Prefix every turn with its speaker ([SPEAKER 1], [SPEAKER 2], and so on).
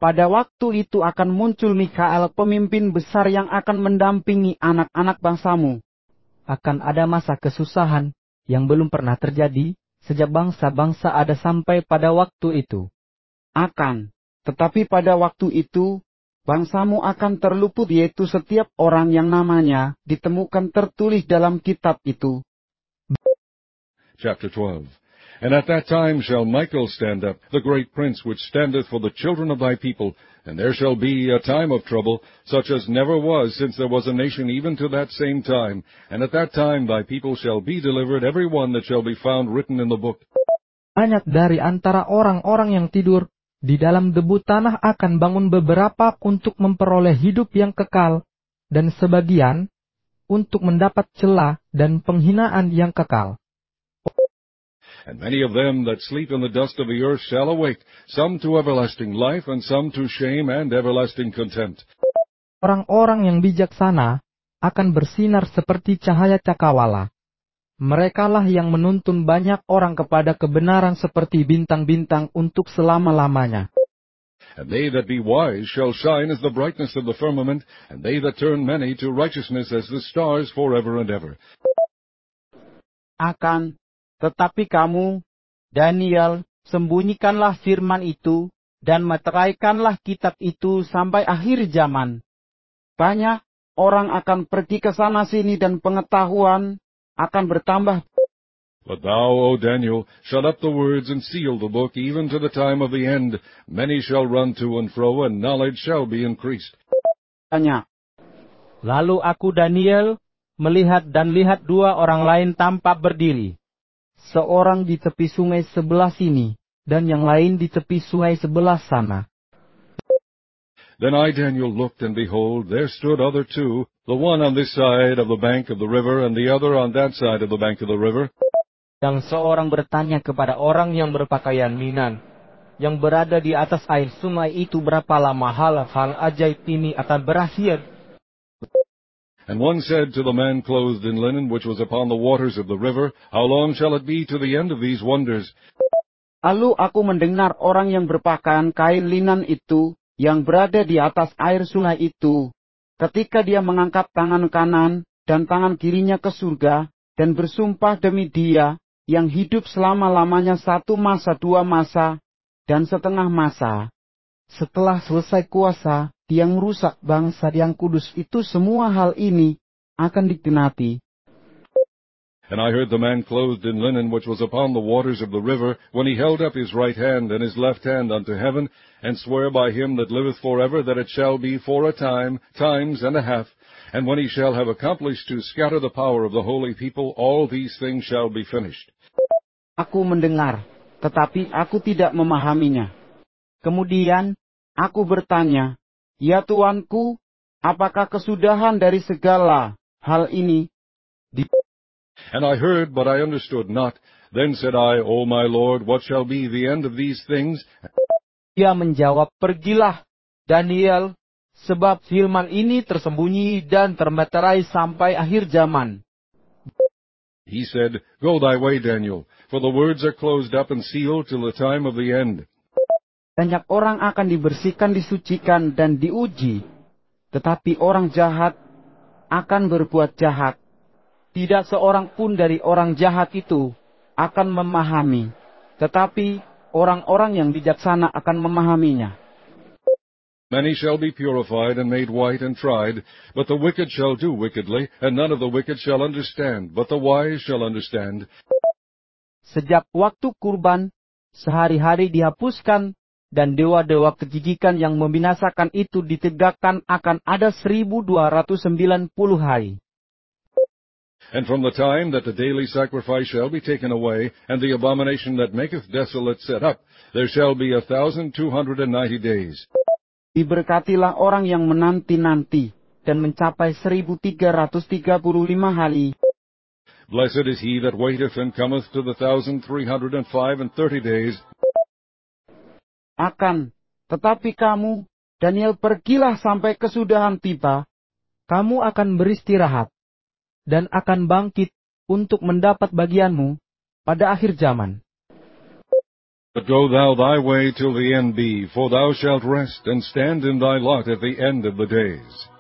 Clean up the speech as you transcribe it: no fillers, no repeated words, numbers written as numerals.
[SPEAKER 1] Pada waktu itu akan muncul Mikael, pemimpin besar yang akan mendampingi anak-anak bangsamu.
[SPEAKER 2] Akan ada masa kesusahan yang belum pernah terjadi sejak bangsa-bangsa ada sampai pada waktu itu.
[SPEAKER 1] Tetapi pada waktu itu, bangsamu akan terluput, yaitu setiap orang yang namanya ditemukan tertulis dalam kitab itu.
[SPEAKER 3] Chapter 12. And at that time shall Michael stand up, the great prince which standeth for the children of thy people, and there shall be a time of trouble, such as never was since there was a nation even to that same time. And at that time thy people shall be delivered, every one that shall be found written in the book.
[SPEAKER 2] Banyak dari antara orang-orang yang tidur di dalam debu tanah akan bangun beberapa untuk memperoleh hidup yang kekal, dan sebagian untuk mendapat celah dan penghinaan yang kekal.
[SPEAKER 3] And many of them that sleep in the dust of the earth shall awake, some to everlasting life, and some to shame and everlasting contempt.
[SPEAKER 2] Orang-orang yang bijaksana akan bersinar seperti cahaya cakrawala. Merekalah yang menuntun banyak orang kepada kebenaran seperti bintang-bintang untuk selama-lamanya.
[SPEAKER 3] And they that be wise shall shine as the brightness of the firmament, and they that turn many to righteousness as the stars forever and ever.
[SPEAKER 1] Tetapi kamu, Daniel, sembunyikanlah firman itu, dan meteraikanlah kitab itu sampai akhir zaman. Banyak orang akan pergi ke sana sini, dan pengetahuan akan bertambah.
[SPEAKER 3] But thou, O Daniel, shut up the words and seal the book, even to the time of the end. Many shall run to and fro, and knowledge shall be increased.
[SPEAKER 1] Lalu aku, Daniel, melihat dan lihat dua orang lain tampak berdiri. Seorang di tepi sungai sebelah sini, dan yang lain di tepi sungai sebelah sana.
[SPEAKER 3] Then I, Daniel, looked, and behold, there stood other two, the one on this side of the bank of the river, and the other on that side of the bank of the river.
[SPEAKER 4] Dan seorang bertanya kepada orang yang berpakaian linan, yang berada di atas air sungai itu, berapa lama hal ajaib ini akan berakhir?
[SPEAKER 3] And one said to the man clothed in linen, which was upon the waters of the river, How long shall it be to the end of these wonders?
[SPEAKER 1] Lalu aku mendengar orang yang berpakaian kain linan itu, yang berada di atas air sungai itu, ketika dia mengangkat tangan kanan dan tangan kirinya ke surga, dan bersumpah demi Dia yang hidup selama-lamanya, satu masa, dua masa, dan setengah masa. Setelah selesai kuasa, Dia merusak bangsa yang kudus itu, semua hal ini akan digenapi.
[SPEAKER 3] And I heard the man clothed in linen, which was upon the waters of the river, when he held up his right hand and his left hand unto heaven, and swear by him that liveth forever, that it shall be for a time, times and a half. And when he shall have accomplished to scatter the power of the holy people, all these things shall be finished.
[SPEAKER 1] Aku mendengar, tetapi aku tidak memahaminya. Kemudian aku bertanya, Ya Tuanku, apakah kesudahan dari segala hal ini?
[SPEAKER 3] And I heard, but I understood not. Then said I, O my Lord, what shall be the end of these things?
[SPEAKER 4] Dia menjawab, Pergilah, Daniel, sebab firman ini tersembunyi dan termeterai sampai akhir zaman.
[SPEAKER 3] He said, Go thy way, Daniel, for the words are closed up and sealed till the time of the end.
[SPEAKER 1] Banyak orang akan dibersihkan, disucikan, dan diuji. Tetapi orang jahat akan berbuat jahat. Tidak seorang pun dari orang jahat itu akan memahami. Tetapi orang-orang yang bijaksana akan memahaminya.
[SPEAKER 3] Many shall be purified and made white and tried, but the wicked shall do wickedly, and none of the wicked shall understand, but the wise shall understand.
[SPEAKER 1] Sejak waktu kurban, sehari-hari dihapuskan, dan dewa-dewa kejijikan yang membinasakan itu ditegakkan, akan ada 1290 hari.
[SPEAKER 3] And from the time that the daily sacrifice shall be taken away, and the abomination that maketh desolate set up, there shall be 1,290 days.
[SPEAKER 1] Diberkatilah orang yang menanti-nanti, dan mencapai 1335 hari.
[SPEAKER 3] Blessed is he that waiteth and cometh to the 1,335 days.
[SPEAKER 1] Tetapi kamu, Daniel, pergilah sampai kesudahan tiba.
[SPEAKER 2] Kamu akan beristirahat, dan akan bangkit untuk mendapat bagianmu pada akhir zaman.
[SPEAKER 3] But go thou thy way till the end be, for thou shalt rest, and stand in thy lot at the end of the days.